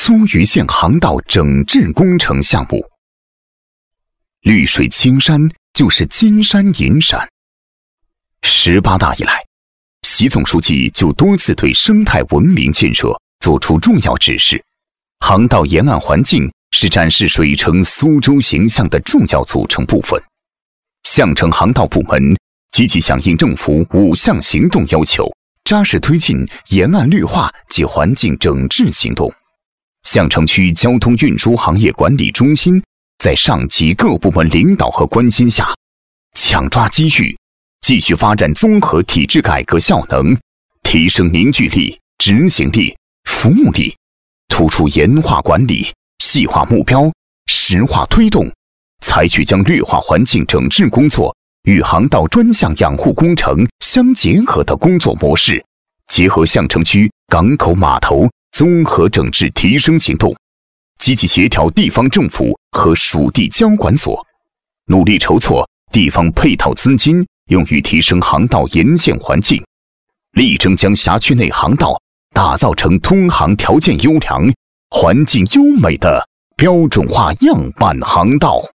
苏渝县航道整治工程项目。绿水青山就是金山银山。18大以来，习总书记就多次对生态文明建设作出重要指示。航道沿岸环境是展示水城苏州形象的重要组成部分。项城航道部门积极响应政府5项行动要求，扎实推进沿岸绿化及环境整治行动。项城区交通运输行业管理中心在上级各部门领导和关心下，抢抓机遇，继续发展综合体制改革效能，提升凝聚力、执行力、服务力，突出严化管理、细化目标、实化推动，采取将绿化环境整治工作与航道专项养护工程相结合的工作模式，结合项城区港口码头综合整治提升行动，积极协调地方政府和属地交管所，努力筹措地方配套资金，用于提升航道沿线环境，力争将辖区内航道打造成通航条件优良、环境优美的标准化样板航道。